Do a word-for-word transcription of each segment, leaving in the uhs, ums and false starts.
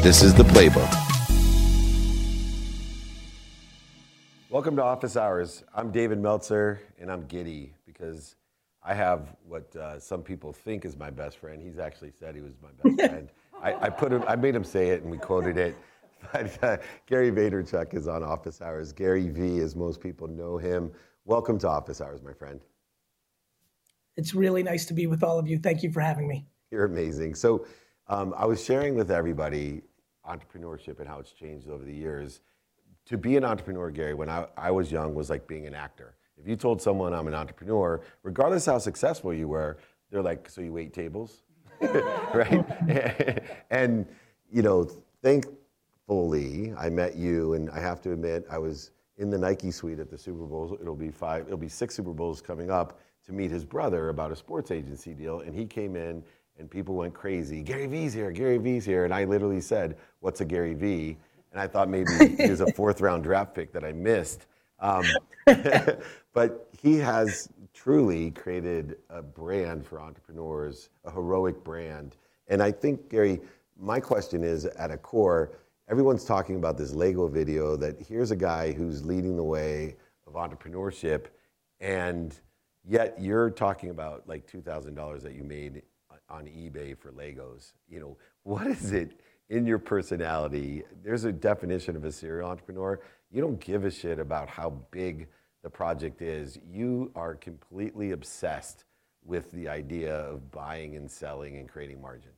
This is The Playbook. Welcome to Office Hours. I'm David Meltzer, and I'm giddy because I have what uh, some people think is my best friend. He's actually said he was my best friend. I, I put him. I made him say it, and we quoted it. But uh, Gary Vaynerchuk is on Office Hours. Gary V, as most people know him. Welcome to Office Hours, my friend. It's really nice to be with all of you. Thank you for having me. You're amazing. So um, I was sharing with everybody entrepreneurship and how it's changed over the years. To be an entrepreneur, Gary, when I, I was young, was like being an actor. If you told someone I'm an entrepreneur, regardless how successful you were, they're like, so you wait tables? Right? And, you know, thankfully, I met you, and I have to admit, I was in the Nike suite at the Super Bowls. It'll be five, it'll be six Super Bowls coming up to meet his brother about a sports agency deal, and he came in, and people went crazy. Gary V's here, Gary V's here, and I literally said, what's a Gary V? And I thought maybe he was a fourth round draft pick that I missed. Um, but he has truly created a brand for entrepreneurs, a heroic brand. And I think, Gary, my question is, at a core, everyone's talking about this Lego video that here's a guy who's leading the way of entrepreneurship, and yet you're talking about like two thousand dollars that you made on eBay for Legos. You know, what is it in your personality? There's a definition of a serial entrepreneur. You don't give a shit about how big the project is. You are completely obsessed with the idea of buying and selling and creating margins.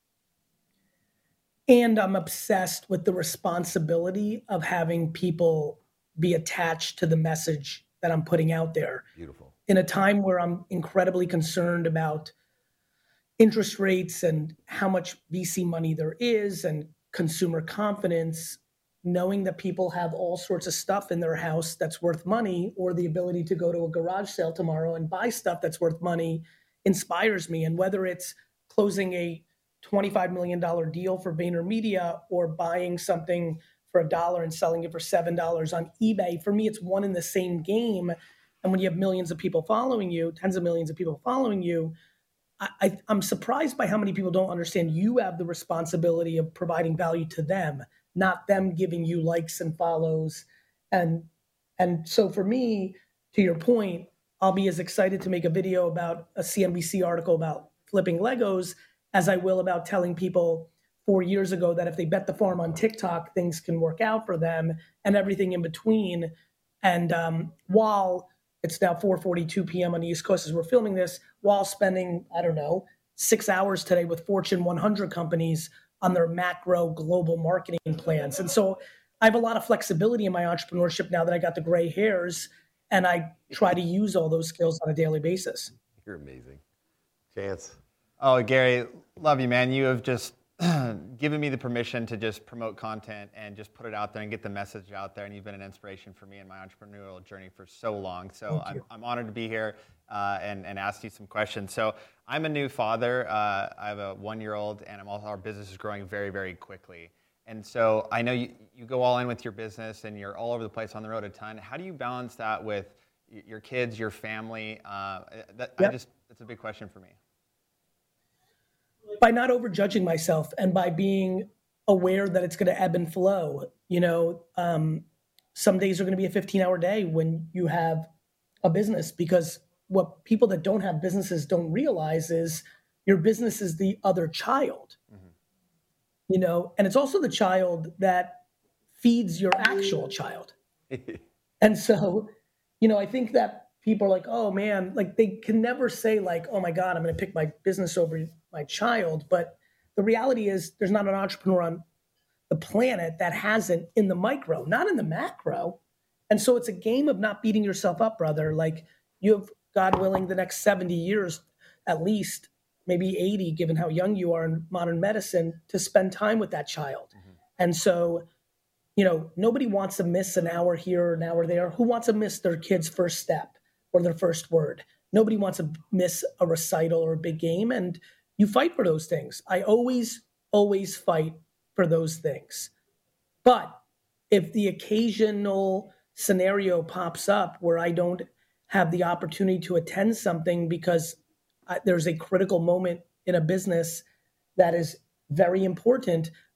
And I'm obsessed with the responsibility of having people be attached to the message that I'm putting out there. Beautiful. In a time where I'm incredibly concerned about interest rates and how much V C money there is and consumer confidence, knowing that people have all sorts of stuff in their house that's worth money, or the ability to go to a garage sale tomorrow and buy stuff that's worth money, inspires me. And whether it's closing a twenty-five million dollars deal for VaynerMedia or buying something for a dollar and selling it for seven dollars on eBay, for me, it's one in the same game. And when you have millions of people following you, tens of millions of people following you, I, I'm surprised by how many people don't understand you have the responsibility of providing value to them, not them giving you likes and follows. And, and so for me, to your point, I'll be as excited to make a video about a C N B C article about flipping Legos as I will about telling people four years ago that if they bet the farm on TikTok, things can work out for them, and everything in between. And um, while it's now four forty-two p.m. on the East Coast as we're filming this, while spending, I don't know, six hours today with Fortune one hundred companies on their macro global marketing plans. And so I have a lot of flexibility in my entrepreneurship now that I got the gray hairs, and I try to use all those skills on a daily basis. You're amazing. Chance. Oh, Gary, love you, man. You have just given me the permission to just promote content and just put it out there and get the message out there. And you've been an inspiration for me in my entrepreneurial journey for so long. So I'm, I'm honored to be here uh, and, and ask you some questions. So I'm a new father. Uh, I have a one-year-old, and I'm also, our business is growing very, very quickly. And so I know you, you go all in with your business and you're all over the place on the road a ton. How do you balance that with your kids, your family? Uh, that, yep. I just, that's a big question for me. By not overjudging myself and by being aware that it's going to ebb and flow. You know, um, some days are going to be a fifteen hour day when you have a business, because what people that don't have businesses don't realize is your business is the other child, mm-hmm. you know, and it's also the child that feeds your actual child. And so, you know, I think that people are like, oh man, like they can never say like, oh my God, I'm going to pick my business over my child. But the reality is there's not an entrepreneur on the planet that hasn't in the micro, not in the macro. And so it's a game of not beating yourself up, brother. Like you have, God willing, the next seventy years, at least, maybe eighty, given how young you are in modern medicine, to spend time with that child. Mm-hmm. And so, you know, nobody wants to miss an hour here or an hour there. Who wants to miss their kid's first step or their first word? Nobody wants to miss a recital or a big game. And you fight for those things. I always, always fight for those things. But if the occasional scenario pops up where I don't have the opportunity to attend something because I, there's a critical moment in a business that is very important,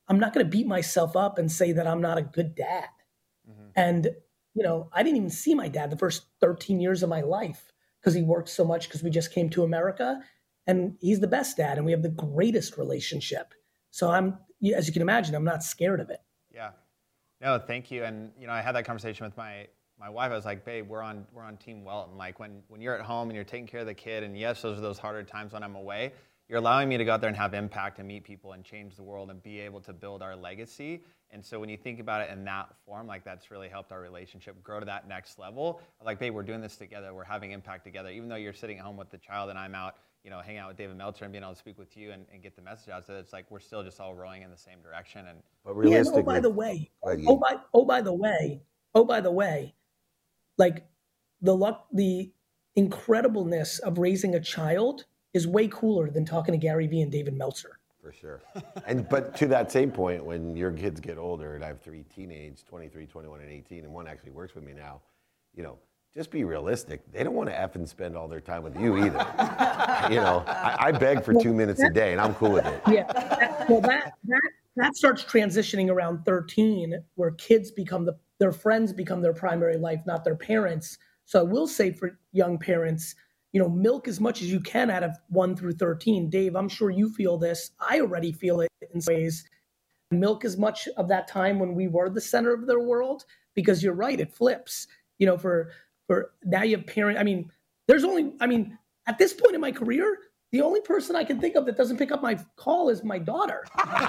I'm not going to beat myself up and say that I'm not a good dad. Mm-hmm. And, you know, I didn't even see my dad the first thirteen years of my life because he worked so much because we just came to America, and he's the best dad and we have the greatest relationship. So I'm, as you can imagine, I'm not scared of it. Yeah. No, thank you. And, you know, I had that conversation with my, my wife. I was like, babe, we're on, we're on Team Welton. Like when, when you're at home and you're taking care of the kid, and yes, those are those harder times when I'm away, you're allowing me to go out there and have impact and meet people and change the world and be able to build our legacy. And so when you think about it in that form, like that's really helped our relationship grow to that next level. Like, babe, we're doing this together. We're having impact together. Even though you're sitting at home with the child and I'm out, you know, hanging out with David Meltzer and being able to speak with you and, and get the message out. So it's like we're still just all rowing in the same direction. And but realistically, yeah, and oh, by the way, oh by oh by the way, oh by the way, like the luck, the incredibleness of raising a child is way cooler than talking to Gary Vee and David Meltzer. For sure. And but to that same point, when your kids get older, and I have three teenage, twenty-three, twenty-one, and eighteen, and one actually works with me now, you know, just be realistic. They don't want to effing spend all their time with you either. You know, I, I beg for two minutes a day, and I'm cool with it. Yeah. That, well, that that that starts transitioning around thirteen, where kids become the their friends become their primary life, not their parents. So I will say for young parents, you know, milk as much as you can out of one through thirteen. Dave, I'm sure you feel this. I already feel it in ways. Milk as much of that time when we were the center of their world, because you're right, it flips. You know, for for now you have parent. I mean, there's only, I mean, at this point in my career, the only person I can think of that doesn't pick up my call is my daughter.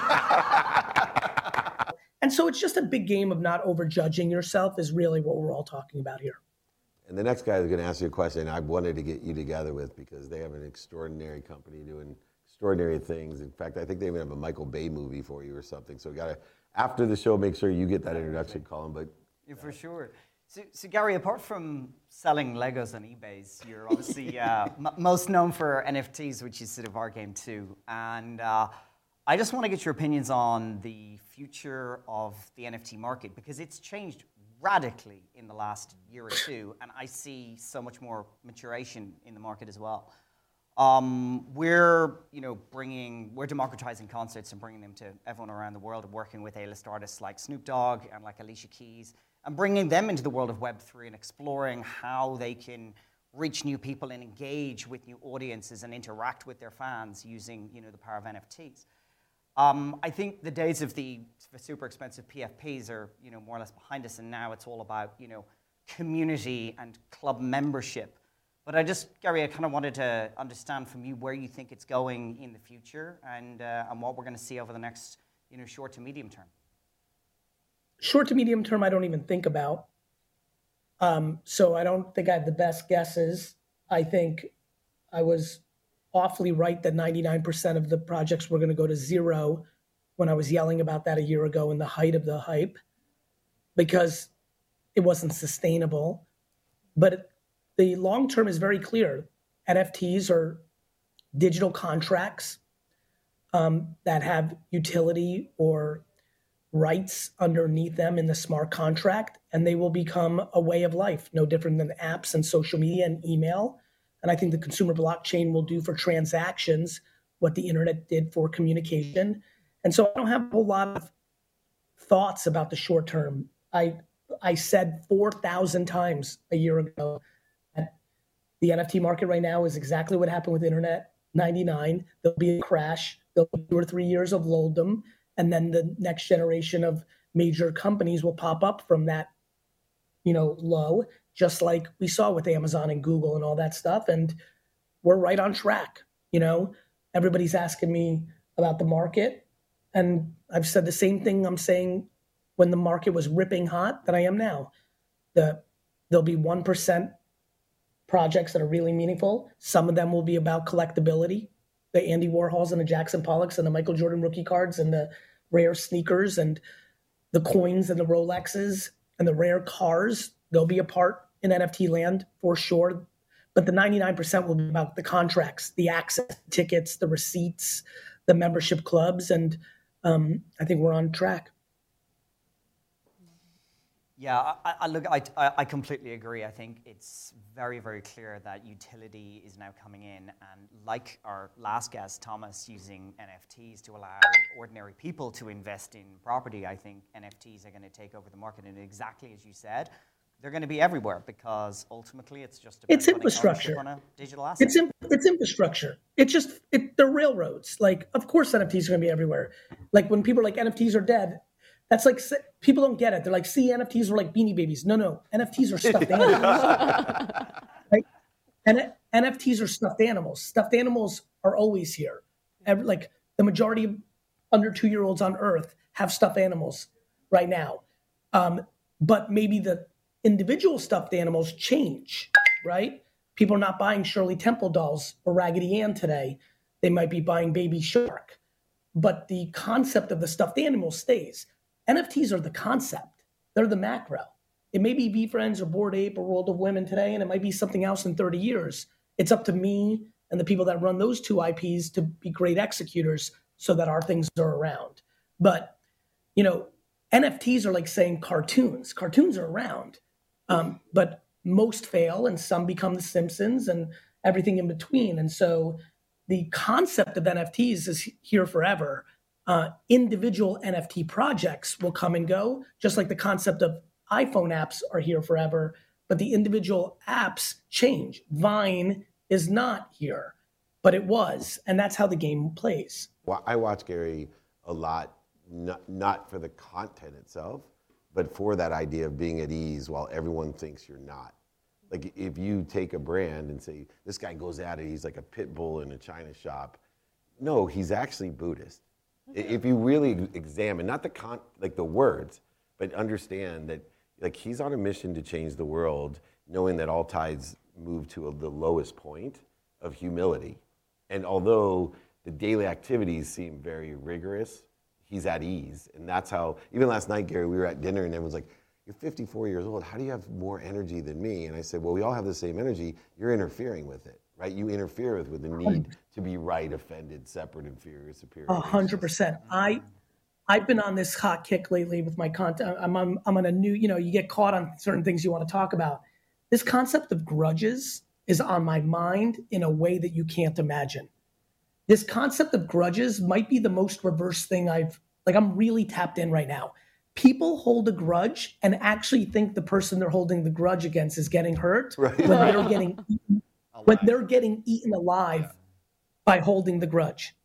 And so it's just a big game of not overjudging yourself is really what we're all talking about here. And the next guy is going to ask you a question I wanted to get you together with, because they have an extraordinary company doing extraordinary things. In fact, I think they even have a Michael Bay movie for you or something. So we got to, after the show, make sure you get that introduction, Colin. But yeah, for sure. So, so Gary, apart from selling Legos on eBay, you're obviously uh, m- most known for N F Ts, which is sort of our game too. And uh, I just want to get your opinions on the future of the N F T market, because it's changed radically in the last year or two, and I see so much more maturation in the market as well. Um, we're, you know, bringing, we're democratizing concerts and bringing them to everyone around the world, working with A-list artists like Snoop Dogg and like Alicia Keys, and bringing them into the world of Web three and exploring how they can reach new people and engage with new audiences and interact with their fans using, you know, the power of N F Ts. Um, I think the days of the super expensive P F Ps are, you know, more or less behind us, and now it's all about, you know, community and club membership. But I just, Gary, I kind of wanted to understand from you where you think it's going in the future, and uh, and what we're going to see over the next, you know, short to medium term. Short to medium term, I don't even think about. Um, so I don't think I have the best guesses. I think I was awfully right that ninety-nine percent of the projects were going to go to zero when I was yelling about that a year ago in the height of the hype, because it wasn't sustainable. But the long term is very clear. N F Ts are digital contracts um, that have utility or rights underneath them in the smart contract, and they will become a way of life, no different than apps and social media and email. And I think the consumer blockchain will do for transactions what the internet did for communication. And so I don't have a whole lot of thoughts about the short term. I I said four thousand times a year ago that the N F T market right now is exactly what happened with Internet ninety-nine. There'll be a crash. There'll be two or three years of lulldom. And then the next generation of major companies will pop up from that, you know, low, just like we saw with Amazon and Google and all that stuff. And we're right on track. You know, everybody's asking me about the market. And I've said the same thing I'm saying when the market was ripping hot that I am now. The, there'll be one percent projects that are really meaningful. Some of them will be about collectability. The Andy Warhols and the Jackson Pollocks and the Michael Jordan rookie cards and the rare sneakers and the coins and the Rolexes and the rare cars. They'll be a part in N F T land for sure. But the ninety-nine percent will be about the contracts, the access tickets, the receipts, the membership clubs. And um, I think we're on track. Yeah, I, I look, I, I I completely agree. I think it's very, very clear that utility is now coming in, and like our last guest, Thomas, using N F Ts to allow ordinary people to invest in property. I think N F Ts are going to take over the market, and exactly as you said, they're going to be everywhere because ultimately it's just about It's infrastructure on a digital asset. It's in, it's infrastructure. It's just it, they're railroads. Like, of course, N F Ts are going to be everywhere. Like when people are like N F Ts are dead. That's like, people don't get it. They're like, see, N F Ts are like Beanie Babies. No, no, N F Ts are stuffed animals. Right? And N F Ts are stuffed animals. Stuffed animals are always here. Every, like the majority of under two-year-olds on Earth have stuffed animals right now. Um, but maybe the individual stuffed animals change, right? People are not buying Shirley Temple dolls or Raggedy Ann today. They might be buying Baby Shark. But the concept of the stuffed animal stays. N F Ts are the concept. They're the macro. It may be VeeFriends or Bored Ape or World of Women today, and it might be something else in thirty years. It's up to me and the people that run those two I Ps to be great executors so that our things are around. But, you know, N F Ts are like saying cartoons. Cartoons are around, um, but most fail and some become the Simpsons and everything in between. And so the concept of N F Ts is here forever. Uh, individual N F T projects will come and go, just like the concept of iPhone apps are here forever, but the individual apps change. Vine is not here, but it was, and that's how the game plays. Well, I watch Gary a lot, not, not for the content itself, but for that idea of being at ease while everyone thinks you're not. Like if you take a brand and say, this guy goes at it, he's like a pit bull in a china shop. No, he's actually Buddhist. If you really examine, not the con, like the words, but understand that like he's on a mission to change the world, knowing that all tides move to a, the lowest point of humility. And although the daily activities seem very rigorous, he's at ease. And that's how, even last night, Gary, we were at dinner and everyone's like, you're fifty-four years old, how do you have more energy than me? And I said, well, we all have the same energy, you're interfering with it. Right, you interfere with, with the need to be right, offended, separate, inferior, superior. A hundred percent. I, I've been on this hot kick lately with my content. I'm on, I'm on a new, you know, you get caught on certain things you want to talk about. This concept of grudges is on my mind in a way that you can't imagine. This concept of grudges might be the most reverse thing I've, like I'm really tapped in right now. People hold a grudge and actually think the person they're holding the grudge against is getting hurt right. when they're getting eaten. When they're getting eaten alive yeah. by holding the grudge.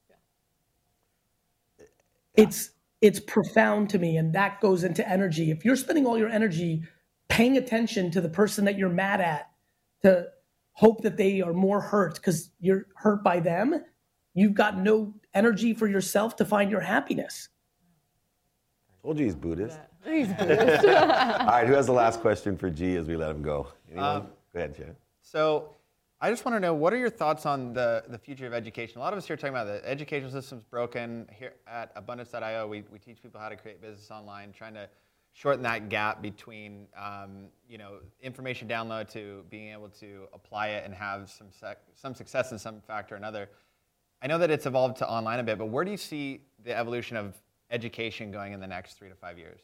Yeah. It's it's profound to me, and that goes into energy. If you're spending all your energy paying attention to the person that you're mad at to hope that they are more hurt because you're hurt by them, you've got no energy for yourself to find your happiness. Told you he's Buddhist. Yeah. He's Buddhist. All right, who has the last question for G as we let him go? Anyone? Um, go ahead, Jen. So I just want to know, what are your thoughts on the, the future of education? A lot of us here are talking about the educational system's broken. Here at Abundance dot io, we, we teach people how to create business online, trying to shorten that gap between um, you know, information download to being able to apply it and have some sec- some success in some factor or another. I know that it's evolved to online a bit, but where do you see the evolution of education going in the next three to five years?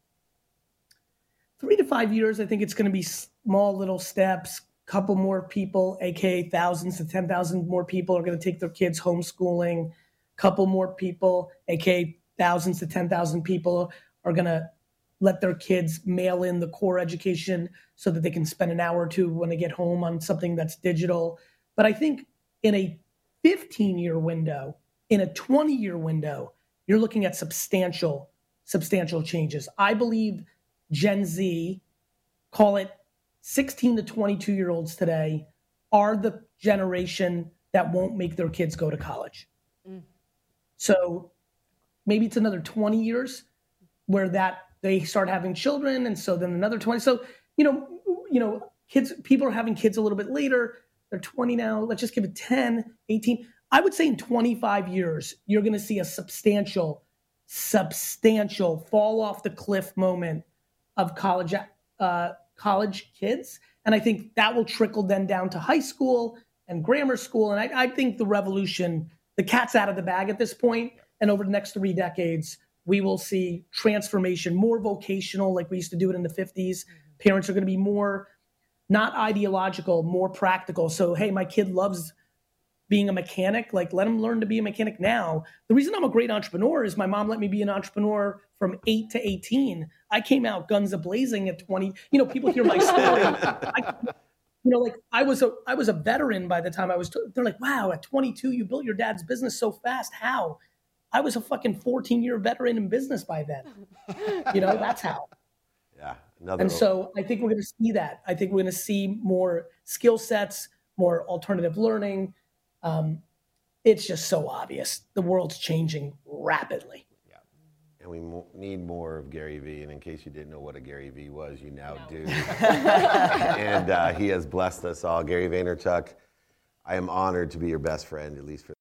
Three to five years, I think it's going to be small little steps. Couple more people, aka thousands to ten thousand more people are going to take their kids homeschooling. Couple more people, aka thousands to ten thousand people are going to let their kids mail in the core education so that they can spend an hour or two when they get home on something that's digital. But I think in a fifteen-year window, in a twenty-year window, you're looking at substantial, substantial changes. I believe Gen Z, call it sixteen to twenty-two year olds today, are the generation that won't make their kids go to college. Mm. So maybe it's another twenty years where that they start having children. And so then another twenty. So, you know, you know, kids, people are having kids a little bit later. They're twenty now. Let's just give it ten, eighteen. I would say in twenty-five years, you're going to see a substantial, substantial fall off the cliff moment of college, uh, college kids. And I think that will trickle then down to high school and grammar school. And I, I think the revolution, the cat's out of the bag at this point. And over the next three decades, We will see transformation, more vocational, like we used to do it in the fifties. Mm-hmm. Parents are going to be more, not ideological, more practical. So, hey, my kid loves being a mechanic. Like, let him learn to be a mechanic now. The reason I'm a great entrepreneur is my mom let me be an entrepreneur from eight to eighteen. I came out guns a-blazing at twenty. You know, people hear my story. I, you know, like I was a I was a veteran by the time I was. T- they're like, wow, at twenty-two, you built your dad's business so fast. How? I was a fucking fourteen-year veteran in business by then. You know, that's how. Yeah. Another and so I think we're going to see that. I think we're going to see more skill sets, more alternative learning. Um, it's just so obvious. The world's changing rapidly. Yeah. And we mo- need more of Gary Vee. And in case you didn't know what a Gary Vee was, you now no. do. And uh, he has blessed us all. Gary Vaynerchuk, I am honored to be your best friend, at least for